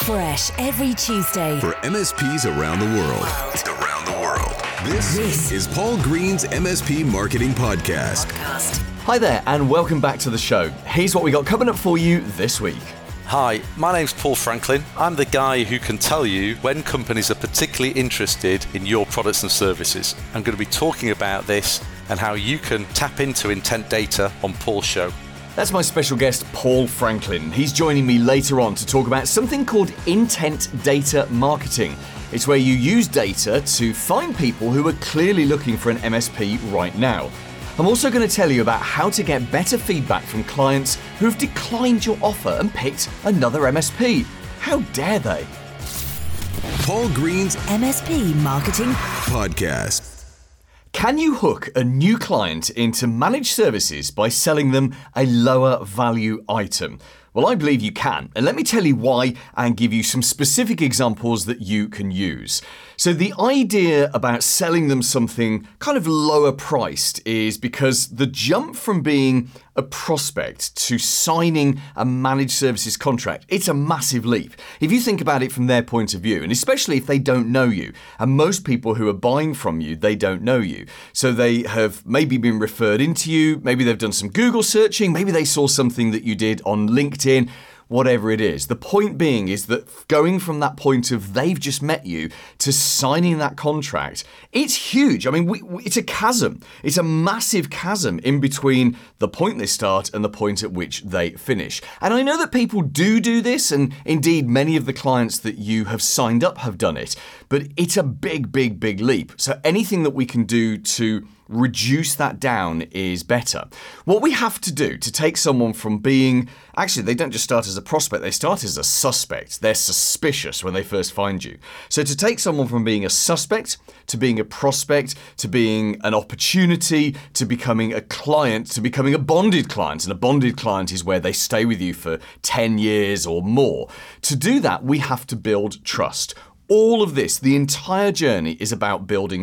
Fresh every Tuesday for MSPs around the world. This is Paul Green's MSP Marketing Podcast. Hi there, and welcome back to the show. Here's what we got coming up for you this week. Hi, my name's Paul Franklin. I'm the guy who can tell you when companies are particularly interested in your products and services. I'm going to be talking about this and how you can tap into intent data on Paul's show. That's my special guest, Paul Franklin. He's joining me later on to talk about something called intent data marketing. It's where you use data to find people who are clearly looking for an MSP right now. I'm also going to tell you about how to get better feedback from clients who've declined your offer and picked another MSP. How dare they? Paul Green's MSP Marketing Podcast. Can you hook a new client into managed services by selling them a lower value item? Well, I believe you can, and let me tell you why and give you some specific examples that you can use. So the idea about selling them something kind of lower priced is because the jump from being a prospect to signing a managed services contract, it's a massive leap. If you think about it from their point of view, and especially if they don't know you, and most people who are buying from you, they don't know you. So they have maybe been referred into you, maybe they've done some Google searching, maybe they saw something that you did on LinkedIn, whatever it is. The point being is that going from that point of they've just met you to signing that contract, it's huge. I mean, it's a chasm. It's a massive chasm in between the point they start and the point at which they finish. And I know that people do this, and indeed many of the clients that you have signed up have done it, but it's a big leap. So anything that we can do to reduce that down is better. What we have to do to take someone from being, actually they don't just start as a prospect, they start as a suspect. They're suspicious when they first find you. So to take someone from being a suspect to being a prospect to being an opportunity to becoming a client to becoming a bonded client, and a bonded client is where they stay with you for 10 years or more. To do that, we have to build trust. All of this, the entire journey is about building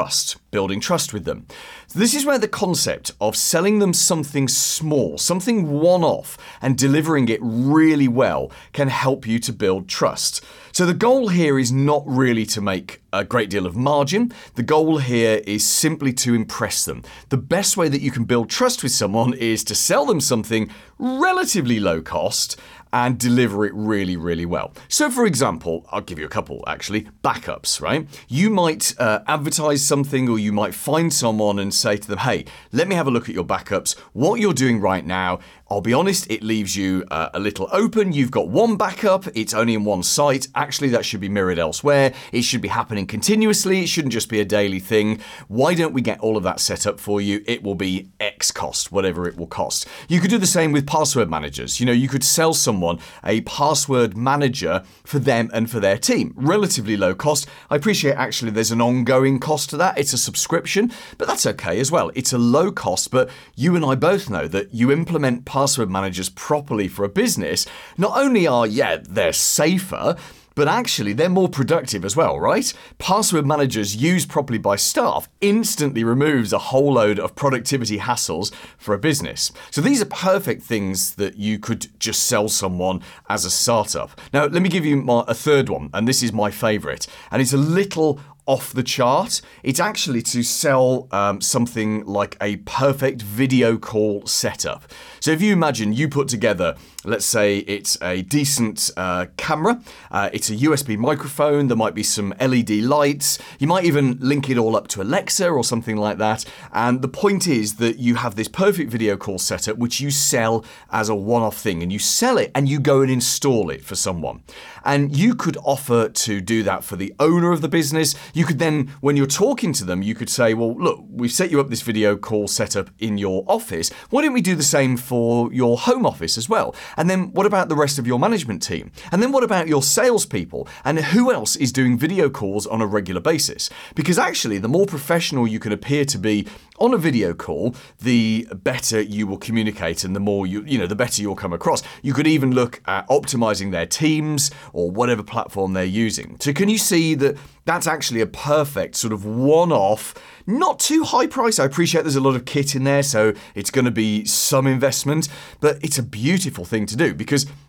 trust with them. So this is where the concept of selling them something small, something one-off, and delivering it really well can help you to build trust. So the goal here is not really to make a great deal of margin. The goal here is simply to impress them. The best way that you can build trust with someone is to sell them something relatively low cost and deliver it really well. So for example, I'll give you a couple actually, backups, right? You might advertise something, or you might find someone and say to them, hey, let me have a look at your backups. What you're doing right now, I'll be honest, it leaves you a little open. You've got one backup, it's only in one site. Actually, that should be mirrored elsewhere. It should be happening continuously. It shouldn't just be a daily thing. Why don't we get all of that set up for you? It will be X cost, whatever it will cost. You could do the same with password managers. You know, you could sell someone a password manager for them and for their team. Relatively low cost. I appreciate actually there's an ongoing cost to that. It's a subscription, but that's okay as well. It's a low cost, but you and I both know that you implement password managers properly for a business, not only are, they're safer, but actually they're more productive as well, right? Password managers used properly by staff instantly removes a whole load of productivity hassles for a business. So these are perfect things that you could just sell someone as a startup. Now, let me give you a third one, and this is my favorite, and it's a little off the chart. It's actually to sell something like a perfect video call setup. So if you imagine you put together, let's say it's a decent camera, it's a USB microphone, there might be some LED lights, you might even link it all up to Alexa or something like that. And the point is that you have this perfect video call setup which you sell as a one-off thing, and you sell it and you go and install it for someone. And you could offer to do that for the owner of the business. You could then, when you're talking to them, you could say, well, look, we've set you up this video call setup in your office. Why don't we do the same for your home office as well? And then what about the rest of your management team? And then what about your salespeople? And who else is doing video calls on a regular basis? Because actually, the more professional you can appear to be on a video call, the better you will communicate and the more the better you'll come across. You could even look at optimizing their teams or whatever platform they're using. So can you see that that's actually a perfect sort of one-off, not too high price. I appreciate there's a lot of kit in there, so it's going to be some investment, but it's a beautiful thing to do because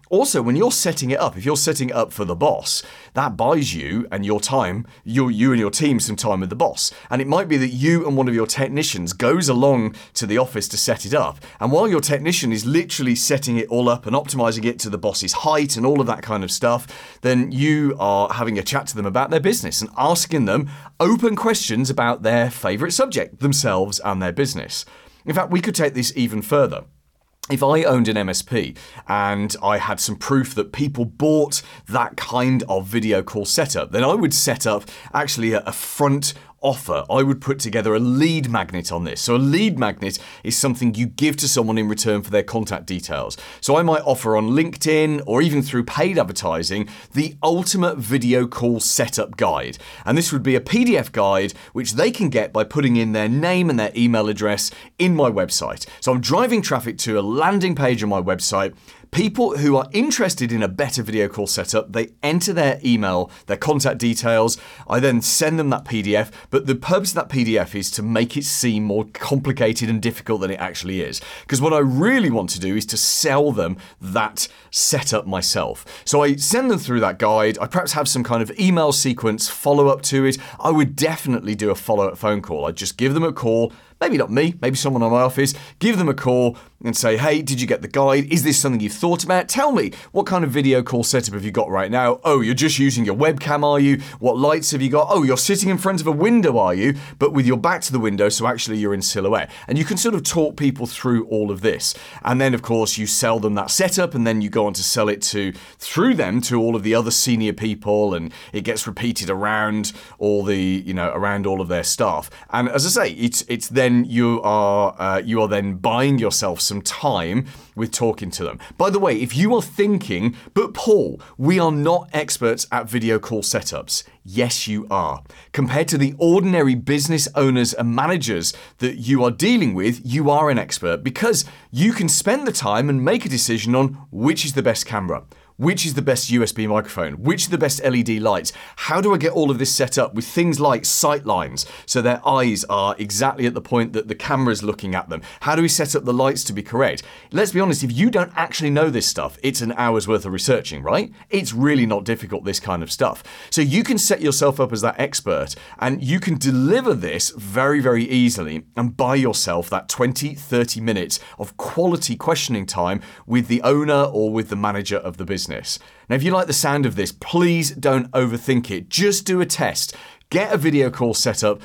Also, when you're setting it up, if you're setting it up for the boss, that buys you and your time, you and your team some time with the boss. And it might be that you and one of your technicians goes along to the office to set it up. And while your technician is literally setting it all up and optimizing it to the boss's height and all of that kind of stuff, then you are having a chat to them about their business and asking them open questions about their favorite subject, themselves and their business. In fact, we could take this even further. If I owned an MSP and I had some proof that people bought that kind of video call setup, then I would set up actually a front offer. I would put together a lead magnet on this. So a lead magnet is something you give to someone in return for their contact details. So I might offer on LinkedIn or even through paid advertising the ultimate video call setup guide. And this would be a PDF guide which they can get by putting in their name and their email address in my website. So I'm driving traffic to a landing page on my website. People who are interested in a better video call setup, they enter their email, their contact details. I then send them that PDF, but the purpose of that PDF is to make it seem more complicated and difficult than it actually is. Because what I really want to do is to sell them that setup myself. So I send them through that guide. I perhaps have some kind of email sequence follow-up to it. I would definitely do a follow-up phone call. I'd just give them a call. Maybe not me, maybe someone in my office, give them a call and say, hey, did you get the guide? Is this something you've thought about? Tell me, what kind of video call setup have you got right now? Oh, you're just using your webcam, are you? What lights have you got? Oh, you're sitting in front of a window, are you? But with your back to the window, so actually you're in silhouette. And you can sort of talk people through all of this. And then, of course, you sell them that setup, and then you go on to sell it through them to all of the other senior people, and it gets repeated around around all of their staff. And as I say, it's then you are then buying yourself some time with talking to them. By the way, if you are thinking, but Paul, we are not experts at video call setups. Yes, you are. Compared to the ordinary business owners and managers that you are dealing with, you are an expert because you can spend the time and make a decision on which is the best camera. Which is the best USB microphone? Which are the best LED lights? How do I get all of this set up with things like sight lines so their eyes are exactly at the point that the camera's looking at them? How do we set up the lights to be correct? Let's be honest, if you don't actually know this stuff, it's an hour's worth of researching, right? It's really not difficult, this kind of stuff. So you can set yourself up as that expert and you can deliver this very, very easily and buy yourself that 20, 30 minutes of quality questioning time with the owner or with the manager of the business. Now, if you like the sound of this, please don't overthink it. Just do a test. Get a video call setup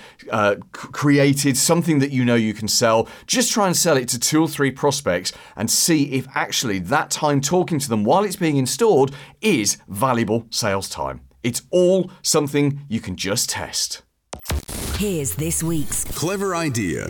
created, something that you know you can sell. Just try and sell it to 2 or 3 prospects and see if actually that time talking to them while it's being installed is valuable sales time. It's all something you can just test. Here's this week's Clever idea.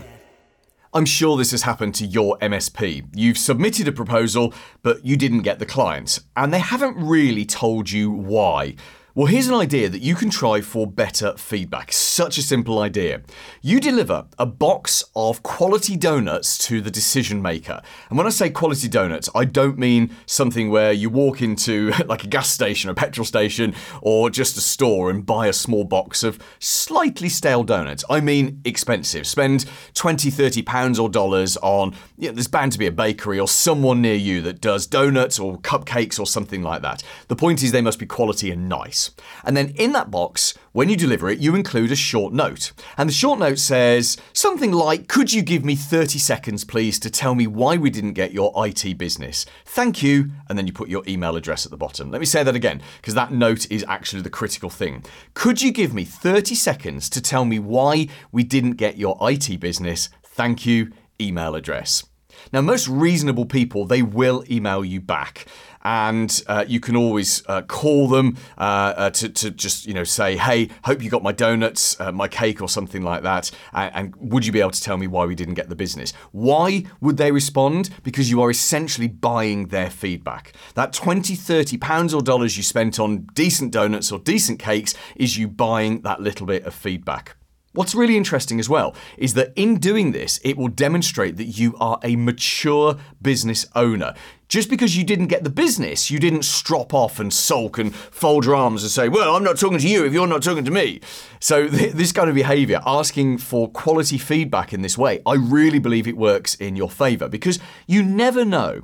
I'm sure this has happened to your MSP. You've submitted a proposal, but you didn't get the client, and they haven't really told you why. Well, here's an idea that you can try for better feedback. Such a simple idea. You deliver a box of quality donuts to the decision maker. And when I say quality donuts, I don't mean something where you walk into like a gas station or a petrol station or just a store and buy a small box of slightly stale donuts. I mean expensive. Spend $20, £30 or dollars on, there's bound to be a bakery or someone near you that does donuts or cupcakes or something like that. The point is they must be quality and nice. And then in that box, when you deliver it, you include a short note. And the short note says something like, could you give me 30 seconds, please, to tell me why we didn't get your IT business? Thank you. And then you put your email address at the bottom. Let me say that again, because that note is actually the critical thing. Could you give me 30 seconds to tell me why we didn't get your IT business? Thank you. Email address. Now, most reasonable people, they will email you back. And you can always call them to just, say, hey, hope you got my donuts, my cake or something like that. And would you be able to tell me why we didn't get the business? Why would they respond? Because you are essentially buying their feedback. That $20, £30 or dollars you spent on decent donuts or decent cakes is you buying that little bit of feedback. What's really interesting as well is that in doing this, it will demonstrate that you are a mature business owner. Just because you didn't get the business, you didn't strop off and sulk and fold your arms and say, well, I'm not talking to you if you're not talking to me. So this kind of behavior, asking for quality feedback in this way, I really believe it works in your favor because you never know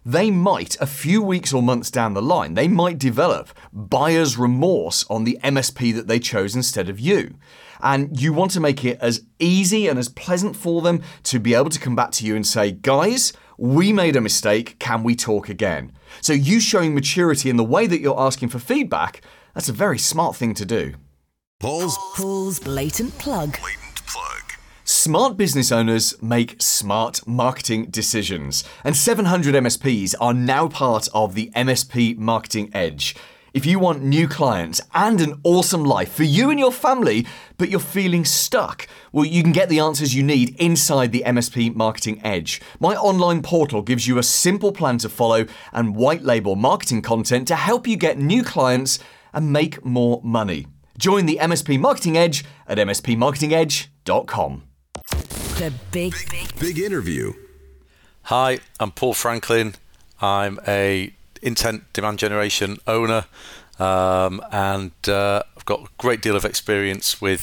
they might, a few weeks or months down the line, they might develop buyer's remorse on the MSP that they chose instead of you. And you want to make it as easy and as pleasant for them to be able to come back to you and say, guys, we made a mistake, can we talk again? So you showing maturity in the way that you're asking for feedback, that's a very smart thing to do. Paul's blatant plug. Smart business owners make smart marketing decisions, and 700 MSPs are now part of the MSP Marketing Edge. If you want new clients and an awesome life for you and your family, but you're feeling stuck, well, you can get the answers you need inside the MSP Marketing Edge. My online portal gives you a simple plan to follow and white label marketing content to help you get new clients and make more money. Join the MSP Marketing Edge at mspmarketingedge.com. The big interview. Hi, I'm Paul Franklin. I'm a intent demand generation owner, and I've got a great deal of experience with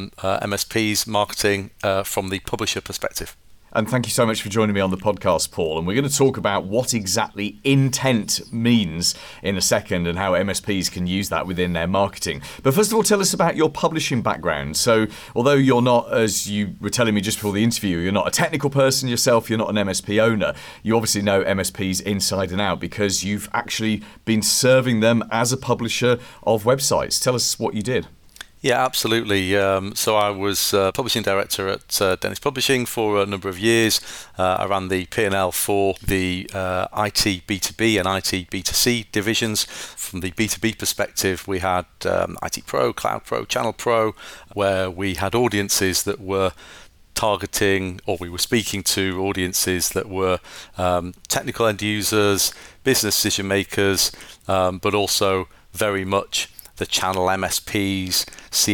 MSPs marketing from the publisher perspective. And thank you so much for joining me on the podcast, Paul. And we're going to talk about what exactly intent means in a second and how MSPs can use that within their marketing. But first of all, tell us about your publishing background. So although you're not, as you were telling me just before the interview, you're not a technical person yourself, you're not an MSP owner, you obviously know MSPs inside and out because you've actually been serving them as a publisher of websites. Tell us what you did. Yeah, absolutely. So I was publishing director at Dennis Publishing for a number of years. I ran the P&L for the IT B2B and IT B2C divisions. From the B2B perspective, we had IT Pro, Cloud Pro, Channel Pro, where we had audiences that were targeting, or we were speaking to audiences that were technical end users, business decision makers, but also very much the channel MSPs,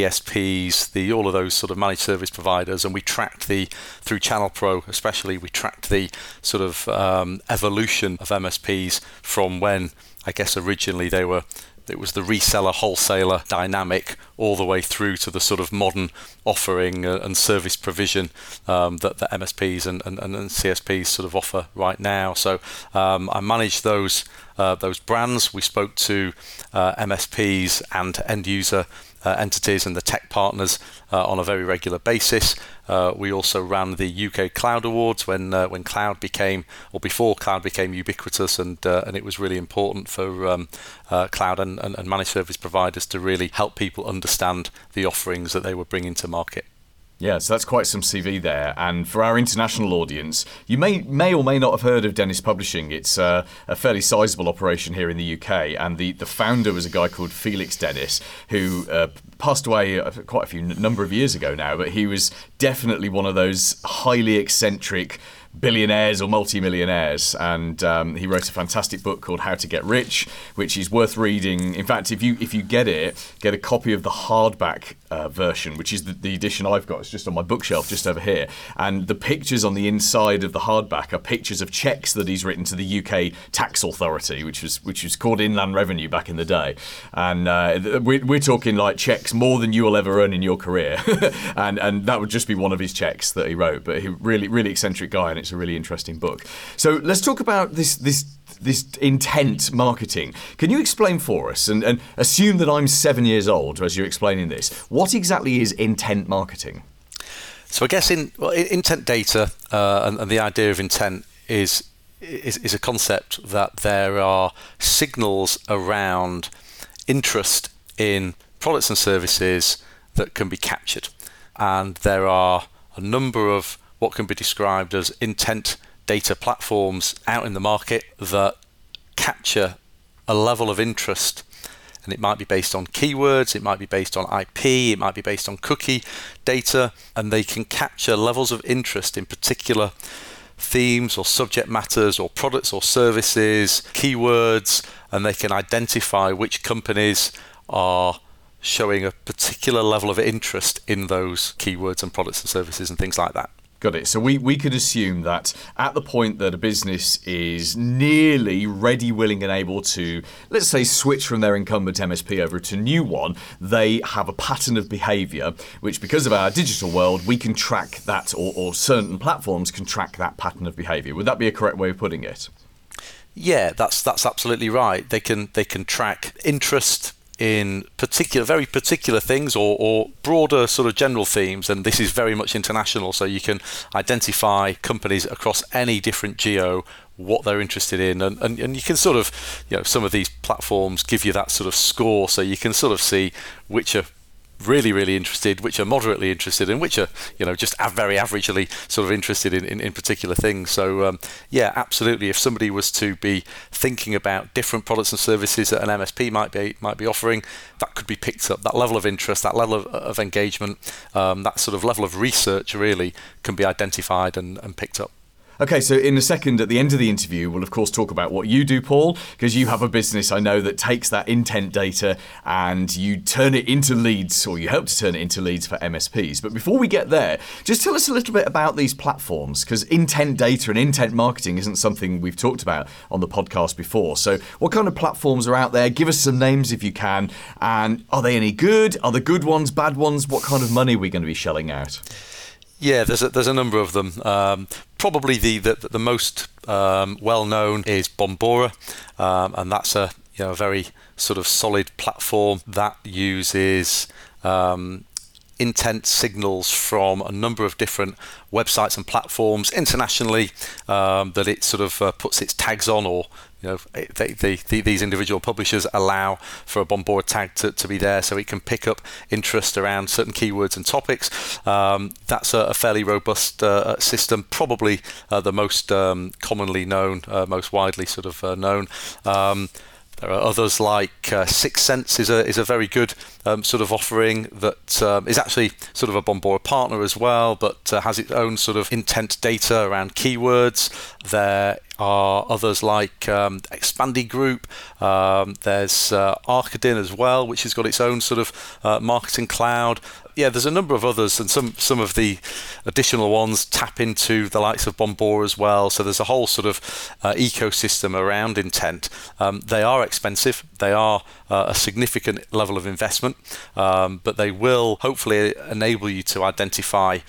CSPs, all of those sort of managed service providers, and we tracked through Channel Pro especially, we tracked the sort of evolution of MSPs from when, I guess originally it was the reseller wholesaler dynamic all the way through to the sort of modern offering and service provision that the MSPs and CSPs sort of offer right now. So I managed those brands. We spoke to MSPs and end user entities and the tech partners on a very regular basis. We also ran the UK Cloud Awards when cloud became, or before cloud became ubiquitous, and it was really important for cloud and managed service providers to really help people understand the offerings that they were bringing to market. Yeah, so that's quite some CV there. And for our international audience, you may or may not have heard of Dennis Publishing. It's a fairly sizable operation here in the UK. And the founder was a guy called Felix Dennis, who passed away quite a number of years ago now. But he was definitely one of those highly eccentric billionaires or multimillionaires, and he wrote a fantastic book called How to Get Rich, which is worth reading. In fact, if you get a copy of the hardback version, which is the edition I've got. It's just on my bookshelf just over here, and the pictures on the inside of the hardback are pictures of cheques that he's written to the UK Tax Authority, which was called Inland Revenue back in the day, and we're talking like cheques more than you will ever earn in your career, and that would just be one of his cheques that he wrote. But he really eccentric guy, and it's a really interesting book. So let's talk about this intent marketing. Can you explain for us, and assume that I'm 7 years old as you're explaining this, what exactly is intent marketing? So I guess intent data and the idea of intent is a concept that there are signals around interest in products and services that can be captured. And there are a number of what can be described as intent data platforms out in the market that capture a level of interest. And it might be based on keywords, it might be based on IP, it might be based on cookie data, and they can capture levels of interest in particular themes or subject matters or products or services, keywords, and they can identify which companies are showing a particular level of interest in those keywords and products and services and things like that. Got it. So we could assume that at the point that a business is nearly ready, willing and able to, let's say, switch from their incumbent MSP over to a new one, they have a pattern of behaviour, which because of our digital world, we can track that, or certain platforms can track that pattern of behaviour. Would that be a correct way of putting it? Yeah, that's absolutely right. They can track interest in very particular things or broader sort of general themes, and this is very much international, so you can identify companies across any different geo, what they're interested in, and you can sort of, some of these platforms give you that sort of score, so you can sort of see which are really, really interested, which are moderately interested, and which are, just very averagely sort of interested in particular things. So, yeah, absolutely. If somebody was to be thinking about different products and services that an MSP might be offering, that could be picked up. That level of interest, that level of engagement, that sort of level of research really can be identified and picked up. Okay, so in a second, at the end of the interview, we'll of course talk about what you do, Paul, because you have a business, I know, that takes that intent data and you turn it into leads, or you help to turn it into leads for MSPs. But before we get there, just tell us a little bit about these platforms, because intent data and intent marketing isn't something we've talked about on the podcast before. So what kind of platforms are out there? Give us some names if you can. And are they any good? Are the good ones, bad ones? What kind of money are we going to be shelling out? Yeah, there's a number of them. Probably the most well known is Bombora, and that's a very sort of solid platform that uses intent signals from a number of different websites and platforms internationally that it sort of puts its tags on, or these individual publishers allow for a Bombora tag to be there, so it can pick up interest around certain keywords and topics. That's a fairly robust system, probably the most commonly known, most widely sort of known. There are others like 6sense is a very good sort of offering that is actually sort of a Bombora partner as well, but has its own sort of intent data around keywords. There are others like Expandy Group. There's Arkadin as well, which has got its own sort of marketing cloud. Yeah, there's a number of others, and some of the additional ones tap into the likes of Bombora as well. So there's a whole sort of ecosystem around intent. They are expensive. They are a significant level of investment, but they will hopefully enable you to identify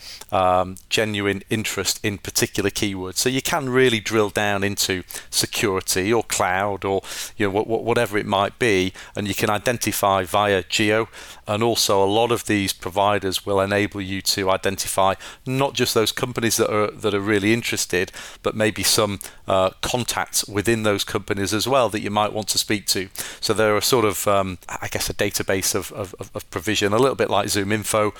genuine interest in particular keywords. So you can really drill down into security or cloud or whatever it might be, and you can identify via geo. And also a lot of these providers will enable you to identify not just those companies that are really interested, but maybe some contacts within those companies as well that you might want to speak to. So there are sort of, I guess, a database of provision, a little bit like ZoomInfo,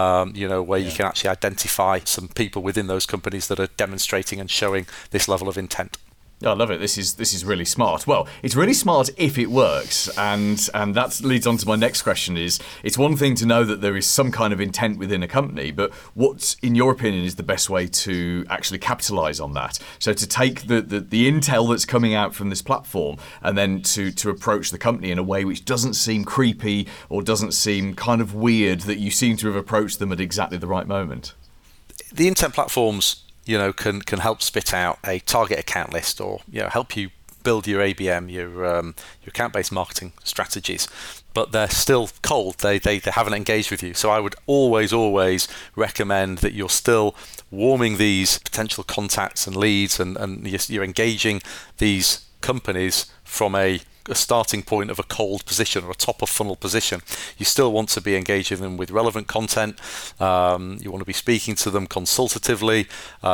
where you can actually identify some people within those companies that are demonstrating and showing this level of intent. Oh, I love it. This is really smart. Well, it's really smart if it works, and that leads on to my next question. It's one thing to know that there is some kind of intent within a company, but what, in your opinion, is the best way to actually capitalize on that? So to take the intel that's coming out from this platform and then to approach the company in a way which doesn't seem creepy or doesn't seem kind of weird, that you seem to have approached them at exactly the right moment. The intent platforms can help spit out a target account list, or help you build your ABM, your account-based marketing strategies. But they're still cold. They haven't engaged with you. So I would always recommend that you're still warming these potential contacts and leads, and you're engaging these companies from a starting point of a cold position or a top of funnel position. You still want to be engaging them with relevant content. You want to be speaking to them consultatively.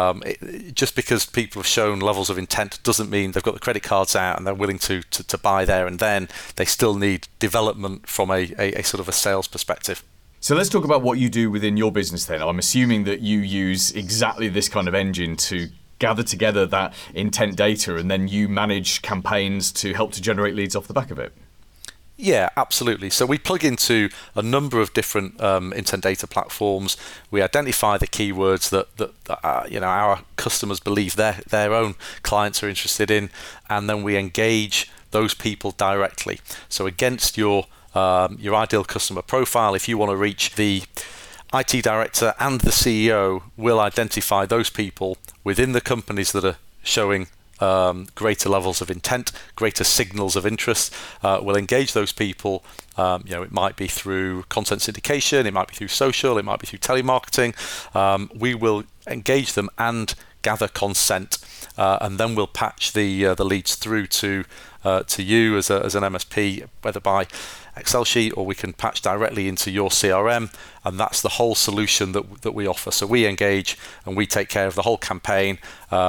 Just because people have shown levels of intent doesn't mean they've got the credit cards out and they're willing to buy there and then. They still need development from a sort of a sales perspective. So let's talk about what you do within your business then. I'm assuming that you use exactly this kind of engine to gather together that intent data, and then you manage campaigns to help to generate leads off the back of it. Yeah, absolutely. So we plug into a number of different intent data platforms. We identify the keywords that our customers believe their own clients are interested in, and then we engage those people directly. So against your ideal customer profile, if you want to reach the IT director and the CEO, will identify those people within the companies that are showing greater levels of intent, greater signals of interest. We'll engage those people. It might be through content syndication, it might be through social, it might be through telemarketing. We will engage them and gather consent, and then we'll patch the leads through to you as an MSP, whether by Excel sheet or we can patch directly into your CRM, and that's the whole solution that we offer. So we engage and we take care of the whole campaign.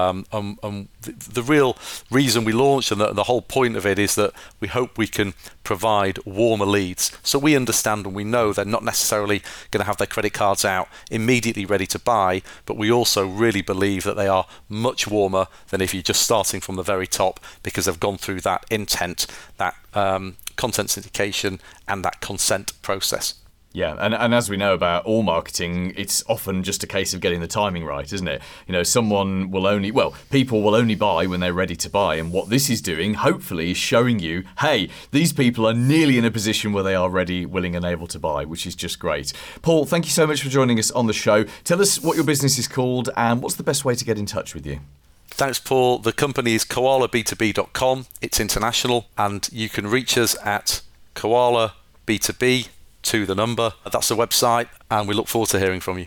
The real reason we launched and the whole point of it is that we hope we can provide warmer leads. So we understand and we know they're not necessarily going to have their credit cards out immediately ready to buy, but we also really believe that they are much warmer than if you're just starting from the very top, because they've gone through that intent, that content syndication and that consent process. Yeah, and as we know about all marketing, it's often just a case of getting the timing right, isn't it? You know, people will only buy when they're ready to buy. And what this is doing, hopefully, is showing you, hey, these people are nearly in a position where they are ready, willing and able to buy, which is just great. Paul, thank you so much for joining us on the show. Tell us what your business is called and what's the best way to get in touch with you. Thanks, Paul. The company is koalab2b.com. It's international, and you can reach us at koalab2b, to the number. That's the website, and we look forward to hearing from you.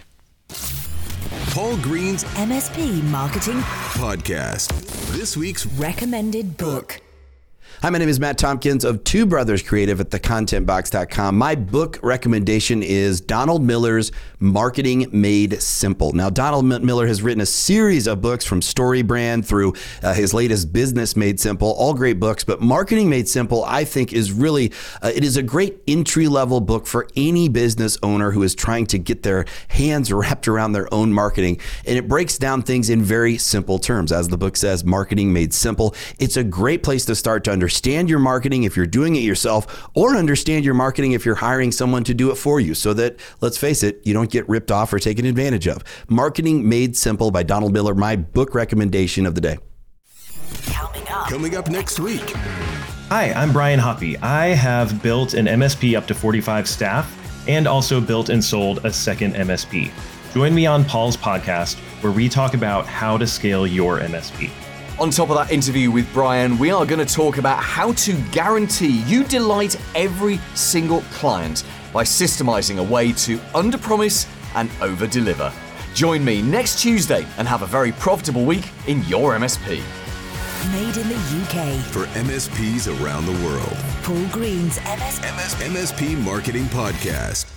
Paul Green's MSP Marketing Podcast. This week's recommended book. Hi, my name is Matt Tompkins of Two Brothers Creative at thecontentbox.com. My book recommendation is Donald Miller's Marketing Made Simple. Now, Donald Miller has written a series of books from StoryBrand through his latest Business Made Simple, all great books, but Marketing Made Simple, I think, is really, it is a great entry-level book for any business owner who is trying to get their hands wrapped around their own marketing. And it breaks down things in very simple terms. As the book says, Marketing Made Simple. It's a great place to start to understand your marketing if you're doing it yourself, or understand your marketing if you're hiring someone to do it for you, so that, let's face it, you don't get ripped off or taken advantage of. Marketing Made Simple by Donald Miller, my book recommendation of the day. Coming up next week. Hi, I'm Brian Hoppy. I have built an MSP up to 45 staff and also built and sold a second MSP. Join me on Paul's podcast, where we talk about how to scale your MSP. On top of that interview with Brian, we are going to talk about how to guarantee you delight every single client by systemizing a way to underpromise and overdeliver. Join me next Tuesday and have a very profitable week in your MSP. Made in the UK. For MSPs around the world. Paul Green's MSP Marketing Podcast.